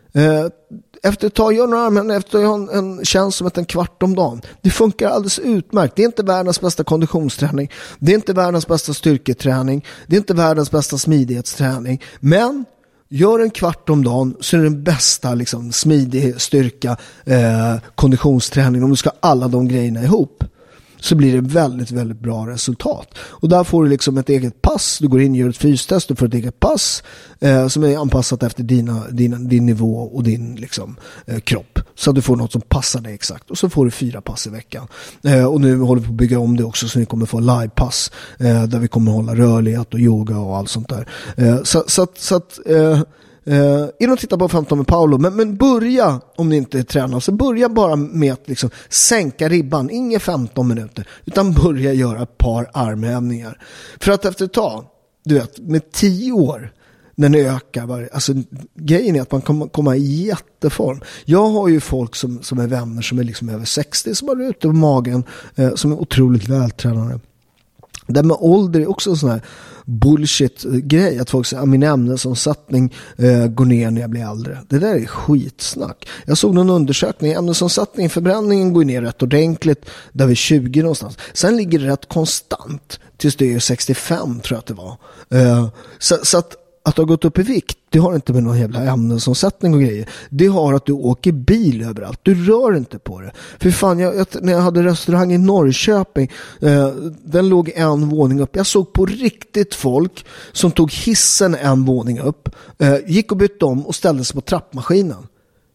Efter ett tag, gör några armen, efter en, en känns som att en kvart om dagen. Det funkar alldeles utmärkt. Det är inte världens bästa konditionsträning. Det är inte världens bästa styrketräning. Det är inte världens bästa smidighetsträning. Men gör en kvart om dagen så är det den bästa liksom, smidig styrka eh, konditionsträning. Om du ska alla de grejerna ihop, så blir det väldigt, väldigt bra resultat. Och där får du liksom ett eget pass. Du går in och gör ett fystest och får ett eget pass eh, som är anpassat efter dina, dina, din nivå och din liksom, eh, kropp. Så att du får något som passar dig exakt. Och så får du fyra pass i veckan. Eh, och nu håller vi på att bygga om det också, så ni kommer få livepass eh, där vi kommer hålla rörlighet och yoga och allt sånt där. Eh, så, så att... Så att eh, Uh, in och titta på femton med Paolo, men, men börja, om ni inte tränar, så börja bara med att liksom sänka ribban, inga femton minuter, utan börja göra ett par armhävningar. För att efter ett tag, du vet, med tio år när ni ökar, var, alltså grejen är att man kommer komma i jätteform. Jag har ju folk som, som är vänner som är liksom över sextio, som har ute på magen, uh, som är otroligt vältränade. Det med ålder är också en sån här bullshit-grej, att folk säger att min ämnesomsättning eh, går ner när jag blir äldre. Det där är skitsnack. Jag såg någon undersökning, ämnesomsättning, förbränningen går ner rätt ordentligt där vi är tjugo någonstans. Sen ligger det rätt konstant tills det är sextiofem, tror jag att det var. Eh, så, så att Att du har gått upp i vikt, det har inte med någon jävla ämnesomsättning och grejer. Det har att du åker bil överallt. Du rör inte på det. För fan, jag, jag, när jag hade restaurang i Norrköping, eh, den låg en våning upp. Jag såg på riktigt folk som tog hissen en våning upp, eh, gick och bytte om och ställde sig på trappmaskinen.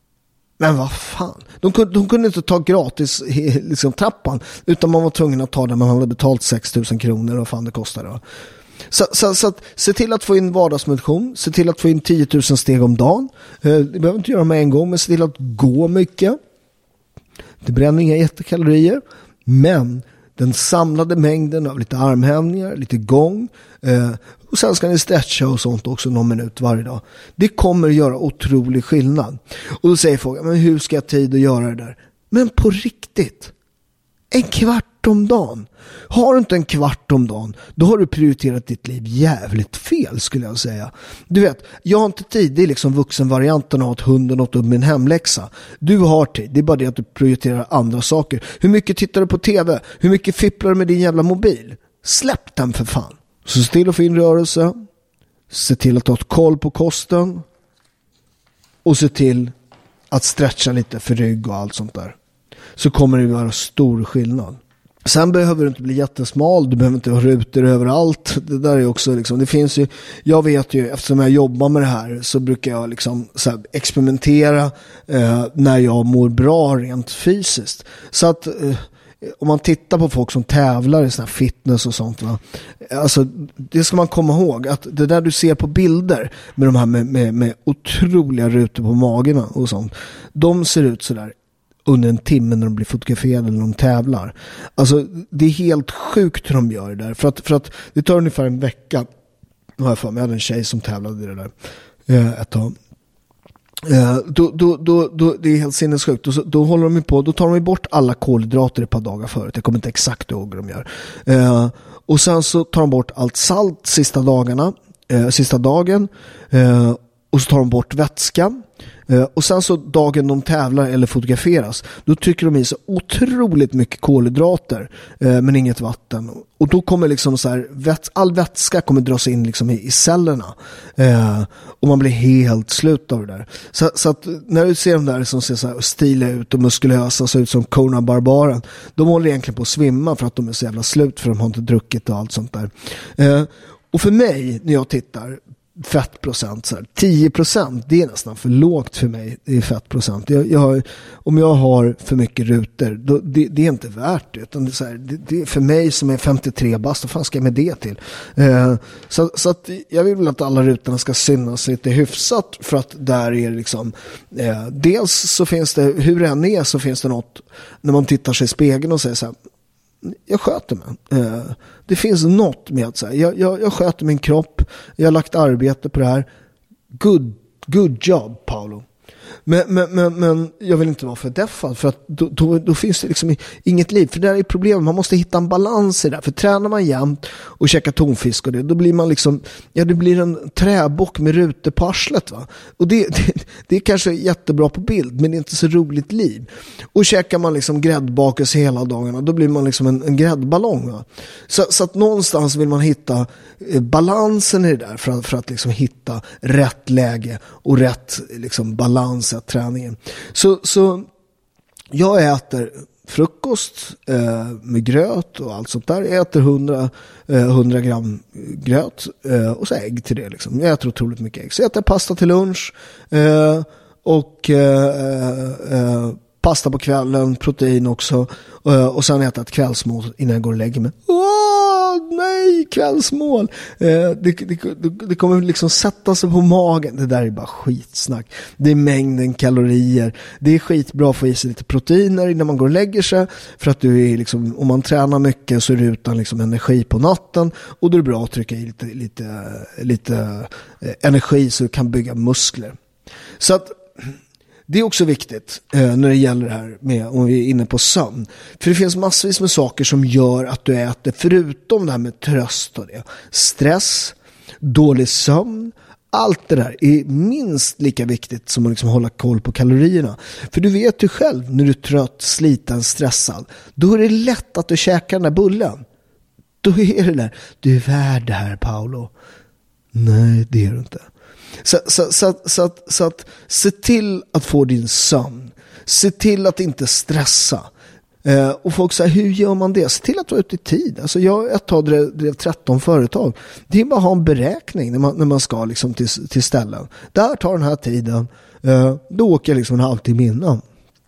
Men vad fan, de kunde, de kunde inte ta gratis liksom, trappan, utan man var tvungen att ta den. Man hade betalt sex tusen kronor och vad fan det kostade då. Så, så, så att se till att få in vardagsmotion, se till att få in tio tusen steg om dagen. Eh, det behöver inte göra med en gång, men se till att gå mycket. Det bränner inga jättekalorier, men den samlade mängden av lite armhävningar, lite gång eh, och sen ska ni stretcha och sånt också någon minut varje dag. Det kommer göra otrolig skillnad. Och då säger folk, men hur ska jag ha tid att göra det där? Men på riktigt, en kvart om dagen. Har du inte en kvart om dagen, då har du prioriterat ditt liv jävligt fel, skulle jag säga. Du vet, jag har inte tid. Det är liksom vuxenvarianten av att hunden åt upp min hemläxa. Du har tid. Det är bara det att du prioriterar andra saker. Hur mycket tittar du på tv? Hur mycket fipplar du med din jävla mobil? Släpp den för fan. Så se till att få in rörelse. Se till att ha ett koll på kosten. Och se till att stretcha lite för rygg och allt sånt där. Så kommer det vara stor skillnad. Sen behöver du inte bli jättesmal, du behöver inte ha rutor överallt. Det där är också liksom, det finns ju, jag vet ju, eftersom jag jobbar med det här så brukar jag liksom så här, experimentera eh, när jag mår bra rent fysiskt. Så att eh, om man tittar på folk som tävlar i sån här fitness och sånt, va? Alltså, det ska man komma ihåg, att det där du ser på bilder med de här med, med, med otroliga rutor på magen och sånt, de ser ut så där under en timme när de blir fotograferade eller de tävlar. Alltså, det är helt sjukt hur de gör det där. För att, för att det tar ungefär en vecka. Nu har jag för mig, jag hade en tjej som tävlade i det där eh, ett tag. Eh, då, då, då, då, det är helt sinnessjukt. Då, då håller de på, då tar de bort alla kolhydrater ett par dagar förut. Jag kommer inte exakt ihåg vad de gör. Eh, och sen så tar de bort allt salt sista dagarna. Eh, sista dagen. Eh, och så tar de bort vätska. Uh, och sen så dagen de tävlar eller fotograferas, då trycker de i så otroligt mycket kolhydrater uh, men inget vatten. Och då kommer liksom så här, väts- all vätska kommer dras in liksom i, i cellerna. Uh, och man blir helt slut av det där. Så, så att när du ser de där som ser så här stiliga ut och muskulösa, så ut som Conan Barbaren, de håller egentligen på att svimma för att de är så jävla slut, för de har inte druckit och allt sånt där. Uh, och för mig, när jag tittar fettprocent, så här, tio procent, det är nästan för lågt för mig i fettprocent. Jag, jag har, om jag har för mycket rutor, då, det, det är inte värt det. Utan det, är så här, det, det är för mig som är femtiotre bast, vad fan ska jag med det till? Eh, så, så att jag vill väl att alla rutorna ska synas lite hyfsat, för att där är liksom eh, dels så finns det, hur det än är så finns det något när man tittar sig i spegeln och säger så här, jag sköter mig. Eh, det finns något med att säga, jag, jag, jag sköter min kropp, jag har lagt arbete på det här. Good, good job, Paolo. Men, men, men, men jag vill inte vara för deffad, för att då, då, då finns det liksom inget liv. För det där är problemet, man måste hitta en balans i det. För tränar man jämt och käkar tonfisk och det, då blir man liksom, ja, det blir en träbock med rutor på arslet, va. Och det, det, det är kanske jättebra på bild, men det är inte så roligt liv. Och käkar man liksom gräddbakelse hela dagarna, då blir man liksom en, en gräddballong, va. Så, så att någonstans vill man hitta eh, balansen i det där, för att, för att liksom hitta rätt läge och rätt liksom balans i träningen. Så, så jag äter frukost eh, med gröt och allt sånt där. Jag äter hundra, eh, hundra gram gröt eh, och så ägg till det. Liksom. Jag äter otroligt mycket ägg. Så jag äter pasta till lunch eh, och eh, eh, pasta på kvällen, protein också. Eh, och sen äter jag ett kvällsmål innan jag går och lägger mig. Åh, nej, kvällsmål. Eh, det, det, det kommer liksom sätta sig på magen. Det där är bara skitsnack. Det är mängden kalorier. Det är skitbra att få i sig lite proteiner innan man går och lägger sig. För att du är liksom, om man tränar mycket så är du utan liksom energi på natten. Och då är det bra att trycka i lite, lite, lite eh, energi så du kan bygga muskler. Så att det är också viktigt eh, när det gäller det här med, om vi är inne på sömn. För det finns massvis med saker som gör att du äter, förutom det här med tröst och det. Stress, dålig sömn, allt det där är minst lika viktigt som att liksom hålla koll på kalorierna. För du vet ju själv, när du är trött, sliten, stressad, då är det lätt att du käkar den där bullen. Då är det där, du är värd det här, Paolo. Nej, det är du inte. Så, så, så, så, att, så att se till att få din sömn. Se till att inte stressa. Eh, och folk säger, hur gör man det? Se till att vara ute i tid. Alltså jag ett tag drev, drev tretton företag. Det är bara att ha en beräkning när man, när man ska liksom till, till ställen. Där tar den här tiden. Eh, då åker jag liksom en halvtimme innan.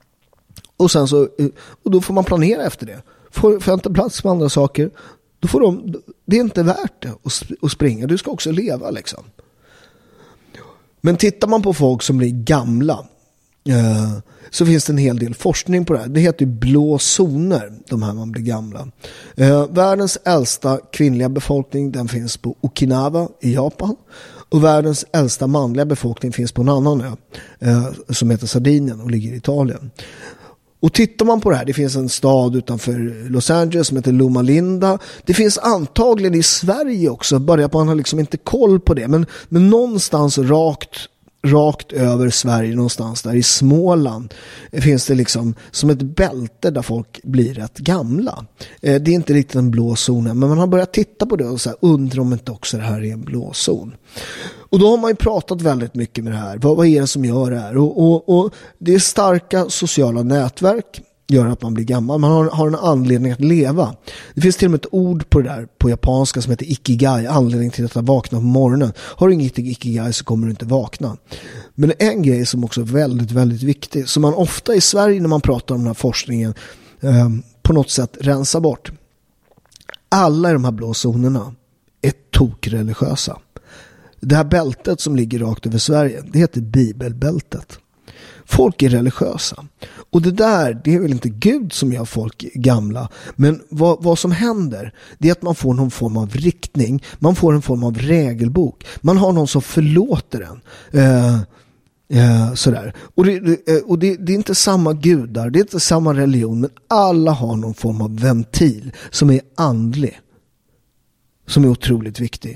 Och, sen så, och då får man planera efter det. Får, får jag inte plats med andra saker, då får de, det är inte värt det att, att springa. Du ska också leva liksom. Men tittar man på folk som blir gamla, eh, så finns det en hel del forskning på det här. Det heter ju blå zoner, de här man blir gamla. Eh, världens äldsta kvinnliga befolkning, den finns på Okinawa i Japan. Och världens äldsta manliga befolkning finns på en annan ö eh, som heter Sardinien och ligger i Italien. Och tittar man på det här, det finns en stad utanför Los Angeles som heter Loma Linda. Det finns antagligen i Sverige också, bara man har liksom inte koll på det. Men, men någonstans rakt, rakt över Sverige, någonstans där i Småland, finns det liksom som ett bälte där folk blir rätt gamla. Eh, det är inte riktigt en blå zon, men man har börjat titta på det och så här, undrar om inte också det här är en blå zon. Och då har man ju pratat väldigt mycket med det här. Vad, vad är det som gör det här? Och, och, och det är starka sociala nätverk gör att man blir gammal. Man har, har en anledning att leva. Det finns till och med ett ord på det där på japanska som heter ikigai. Anledning till att vakna på morgonen. Har du inget ikigai så kommer du inte vakna. Men en grej som också är väldigt, väldigt viktig. Som man ofta i Sverige när man pratar om den här forskningen eh, på något sätt rensar bort. Alla de här blå zonerna är tokreligiösa. Det här bältet som ligger rakt över Sverige, det heter bibelbältet. Folk är religiösa. Och det där, det är väl inte Gud som gör folk gamla. Men vad, vad som händer, det är att man får någon form av riktning. Man får en form av regelbok. Man har någon som förlåter en. Eh, eh, sådär. Och, det, och det, det är inte samma gudar, det är inte samma religion. Men alla har någon form av ventil som är andlig. Som är otroligt viktig.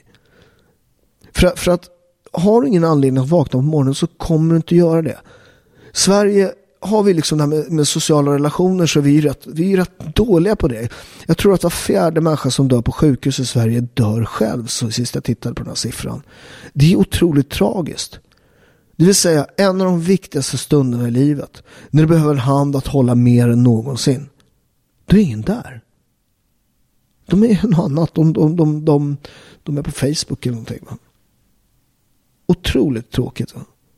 För, för att har du ingen anledning att vakna på morgonen så kommer du inte göra det. Sverige har vi liksom det här med, med sociala relationer så är vi rätt, vi är rätt dåliga på det. Jag tror att var fjärde människa som dör på sjukhus i Sverige dör själv, så sist jag tittade på den här siffran. Det är otroligt tragiskt. Det vill säga en av de viktigaste stunderna i livet, när du behöver en hand att hålla mer än någonsin. Det är ingen där. De är något annat. De, de, de, de, de är på Facebook eller någonting, va? Otroligt tråkigt, va?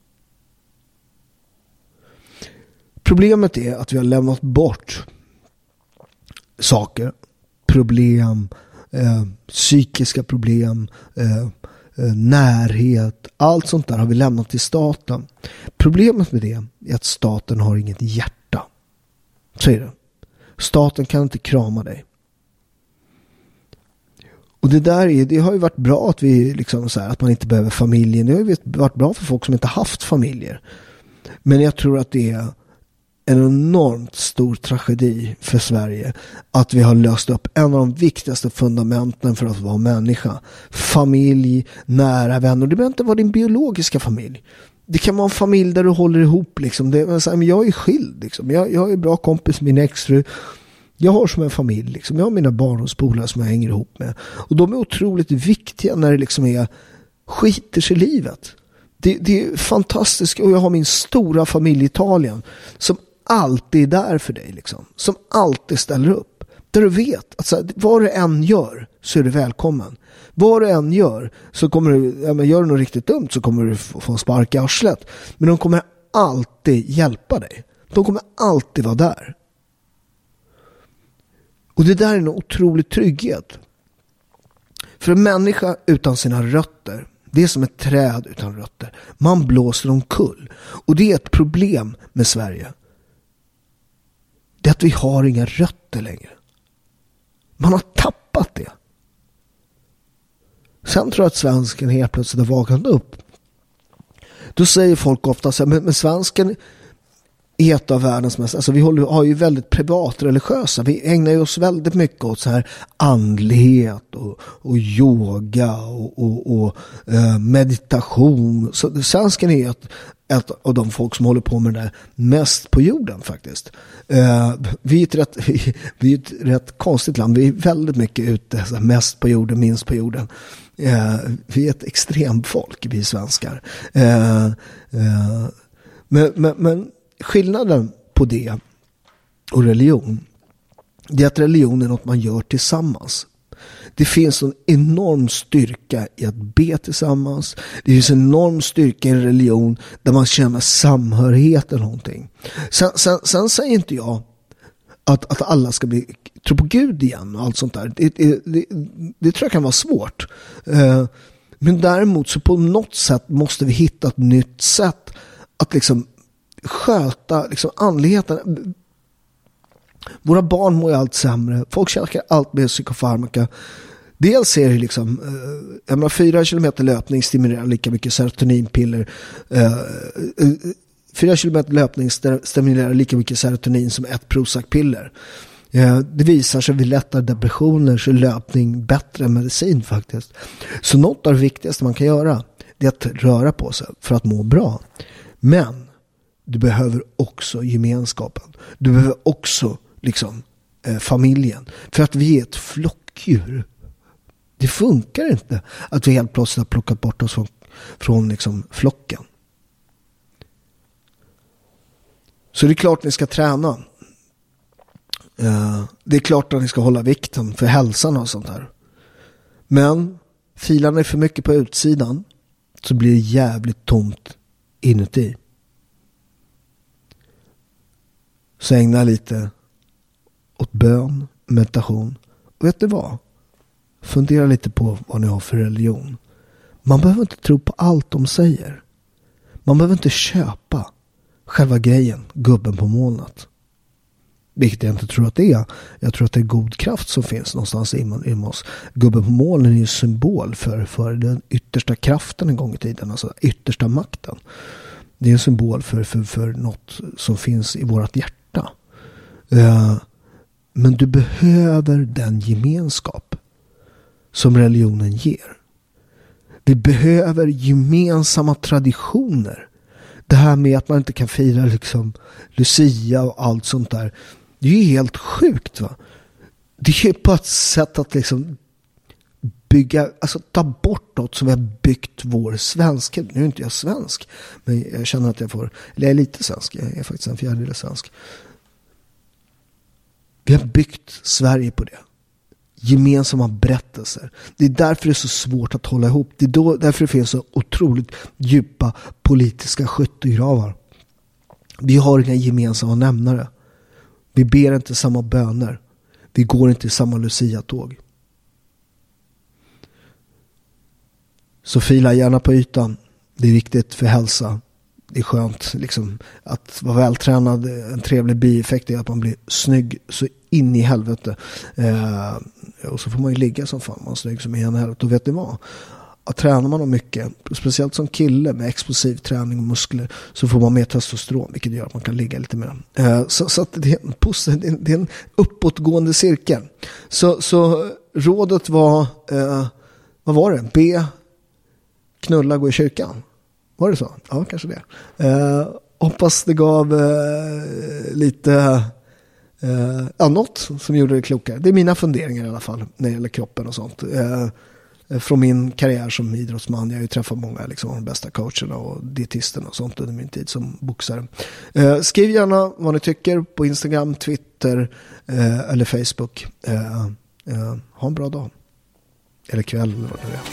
Problemet är att vi har lämnat bort saker, problem, eh, psykiska problem, eh, eh, närhet, allt sånt där har vi lämnat till staten. Problemet med det är att staten har inget hjärta. Så är det. Staten kan inte krama dig. Och det där är, det har ju varit bra att vi liksom så här, att man inte behöver familjen. Det har ju varit bra för folk som inte haft familjer. Men jag tror att det är en enormt stor tragedi för Sverige att vi har löst upp en av de viktigaste fundamenten för att vara människa. Familj, nära vänner. Det behöver inte vara din biologiska familj. Det kan vara en familj där du håller ihop. Liksom. Det är så här, men jag är skild. Liksom. Jag, jag är bra kompis med min exfru. Jag har som en familj. Liksom. Jag har mina barndomspolare som jag hänger ihop med. Och de är otroligt viktiga när det liksom är skiter i livet. Det, det är fantastiskt. Och jag har min stora familj i Italien som alltid är där för dig. Liksom. Som alltid ställer upp. Där du vet att så här, vad du än gör så är du välkommen. Vad du än gör så kommer du, ja, men gör du något riktigt dumt så kommer du få en spark i arslet. Men de kommer alltid hjälpa dig. De kommer alltid vara där. Och det där är en otrolig trygghet. För en människa utan sina rötter, det är som ett träd utan rötter. Man blåser omkull. Och det är ett problem med Sverige. Det är att vi har inga rötter längre. Man har tappat det. Sen tror jag att svensken helt plötsligt har vaknat upp. Då säger folk ofta så här, men, men svensken är ett av världens mest, alltså vi håller, har ju väldigt privatreligiösa, vi ägnar ju oss väldigt mycket åt så här andlighet och, och yoga och, och, och eh, meditation. Så svensken är ett, ett av de folk som håller på med det där mest på jorden faktiskt. Eh, vi, är ett rätt, vi, vi är ett rätt konstigt land, vi är väldigt mycket ute, så här, mest på jorden, minst på jorden. Eh, vi är ett extremt folk, vi svenskar. Eh, eh, men, men, men skillnaden på det och religion, det är att religion är något man gör tillsammans. Det finns en enorm styrka i att be tillsammans. Det finns en enorm styrka i en religion där man känner samhörighet eller någonting. Sen, sen, sen säger inte jag att, att alla ska bli, tro på Gud igen och allt sånt där. Det, det, det, det tror jag kan vara svårt. Uh, men däremot så på något sätt måste vi hitta ett nytt sätt att liksom sköta liksom andligheten. Våra barn mår ju allt sämre. Folk käkar allt med psykofarmaka. Dels är det liksom eh, jag menar, fyra kilometer löpning stimulerar lika mycket serotoninpiller. Eh, eh, fyra kilometer löpning stimulerar lika mycket serotonin som ett Prozac-piller. Eh, det visar sig vid lättare depressioner så är löpning bättre än medicin faktiskt. Så något av det viktigaste man kan göra det är att röra på sig för att må bra. Men du behöver också gemenskapen. Du behöver också liksom eh, familjen. För att vi är ett flockdjur. Det funkar inte att vi helt plötsligt har plockat bort oss från, från liksom flocken. Så det är klart att ni ska träna. Uh, det är klart att ni ska hålla vikten för hälsan och sånt där. Men filar ni för mycket på utsidan så blir det jävligt tomt inuti. Så ägna lite åt bön, meditation. Och vet du vad? Fundera lite på vad ni har för religion. Man behöver inte tro på allt de säger. Man behöver inte köpa själva grejen, gubben på molnet. Vilket jag inte tror att det är. Jag tror att det är god kraft som finns någonstans inom oss. Gubben på molnen är ju symbol för, för den yttersta kraften en gång i tiden. Alltså yttersta makten. Det är en symbol för, för, för något som finns i vårt hjärta. Uh, men du behöver den gemenskap som religionen ger. Vi behöver gemensamma traditioner. Det här med att man inte kan fira liksom Lucia och allt sånt där. Det är ju helt sjukt, va? Det är ju på ett sätt att liksom bygga, alltså ta bort något som vi har byggt vår svenska. Nu är inte jag svensk, men jag känner att jag får, eller jag är lite svensk, jag är faktiskt en fjärdedel svensk. Vi har byggt Sverige på det. Gemensamma berättelser. Det är därför det är så svårt att hålla ihop. Det är då, därför det finns så otroligt djupa politiska skyttegravar. Vi har inga gemensamma nämnare. Vi ber inte samma böner. Vi går inte i samma Lucia-tåg. Så fila gärna på ytan. Det är viktigt för hälsa. Det är skönt liksom, att vara vältränad. En trevlig bieffekt är att man blir snygg så in i helvete. Eh, och så får man ju ligga som fan. Man är snygg som in i helvete. Och vet ni vad? Att tränar man mycket, speciellt som kille med explosiv träning och muskler, så får man mer testosteron, vilket gör att man kan ligga lite mer. Eh, så så att det, är en positiv, det är en uppåtgående cirkel. Så, så rådet var, eh, vad var det? B. Knulla, gå i kyrkan. Var det så? Ja, kanske det. Eh, hoppas det gav eh, lite eh, ja, något som gjorde det klokare. Det är mina funderingar i alla fall när det gäller kroppen och sånt. Eh, från min karriär som idrottsman. Jag har ju träffat många liksom, de bästa coacherna och dietisterna och sånt under min tid som boxare. Eh, skriv gärna vad ni tycker på Instagram, Twitter eh, eller Facebook. Eh, eh, ha en bra dag. Eller kväll eller vad det är.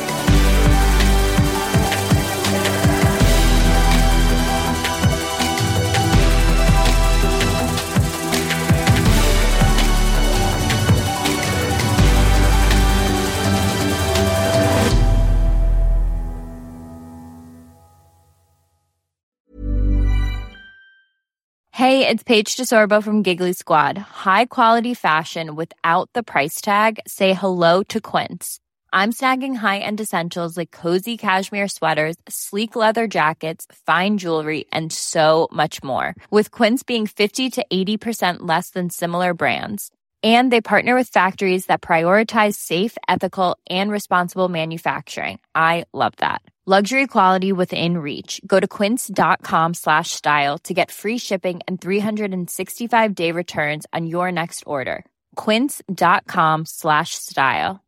Hey, it's Paige DeSorbo from Giggly Squad. High quality fashion without the price tag. Say hello to Quince. I'm snagging high-end essentials like cozy cashmere sweaters, sleek leather jackets, fine jewelry, and so much more. With Quince being fifty to eighty percent less than similar brands. And they partner with factories that prioritize safe, ethical, and responsible manufacturing. I love that. Luxury quality within reach. Go to quince.com slash style to get free shipping and three sixty-five day returns on your next order. Quince.com slash style.